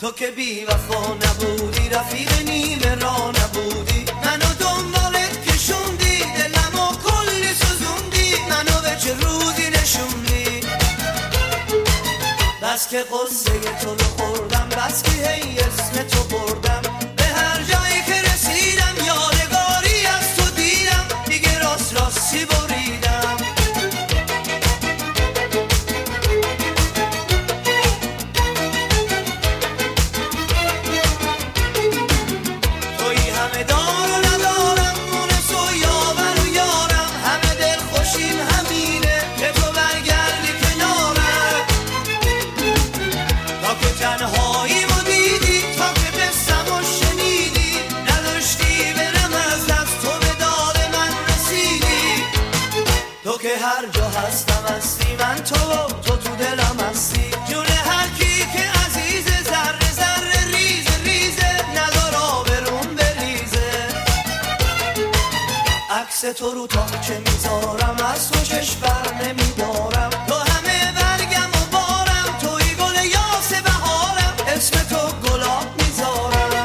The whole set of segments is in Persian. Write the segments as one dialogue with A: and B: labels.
A: تو که بی وفا نبودی، رفیق نیمه را نبودی، منو دنبالت کشوندی، دلمو کلی سوزوندی، منو به چه روزی نشوندی. بس که قصه تو رو خوردم، بس که هی اسم تو بردم، به هر جایی که رسیدم یادگاری از تو دیدم، دیگه راست راستی بریدم. تویی همه دار و ندارم، مونس و یاور و یارم، همه دل خوشیم همینه که تو برگردی کنارم. تا که تنهایی و دیدی، تا که قصم و شنیدی، نداشتی برم از دست، تو به داد من رسیدی. تو که هر جا هستم هستی، من تو دلم هستی، جون هر کی که عزیز، ذره ذره ریز ریزه، ندار آبروم بریزه. عکس تو رو تا چه میذارم، از تو چشم بر نمیدارم، تو همه برگم و بارم، توی گل یاس بهارم، اسم تو گلاب میذارم.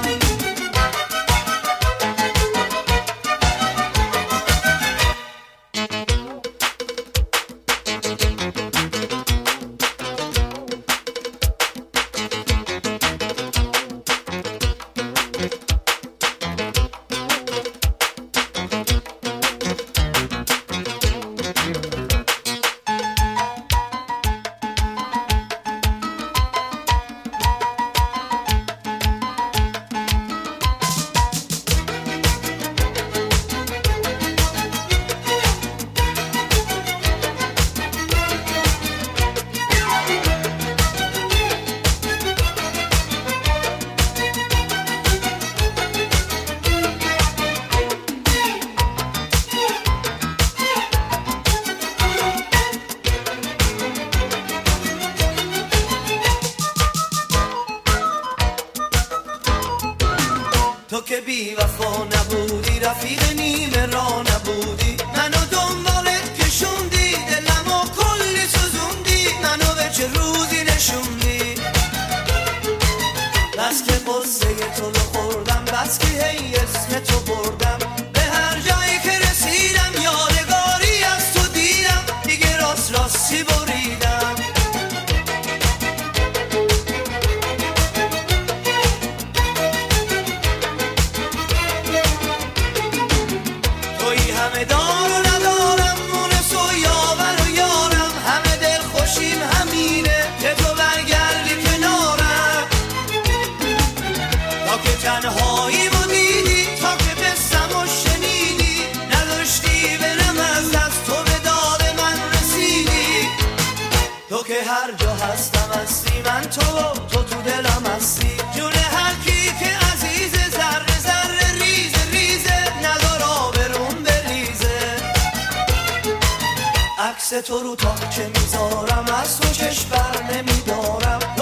A: تو که بی وفا نبودی، رفیق نیمه را نبودی، منو دنبالت کشوندی، دلمو کلی سوزوندی، منو به چه روزی نشوندی. بس که قصه تو رو خوردم، بس که هی اسم تو بردم، به هر جایی که رسیدم یادگاری از تو دیدم، دیگه راست راستی بریدم. تویی همه دار و ندارم، مونس و یاور و یارم، همه دل خوشیم همینه که تو برگردی کنارم. تا که تنهایی و دیدی، تا که قصم و شنیدی، نداشتی برم از دست، تو به داد من رسیدی. تو که هر جا هستم هستی، من تو دلم هستی، جون هر کی که عزیز، ذره ذره ریز ریزه، ندار آبروم بریزه. عکس تو رو تا چه میذارم، از تو چشم بر نمیدارم،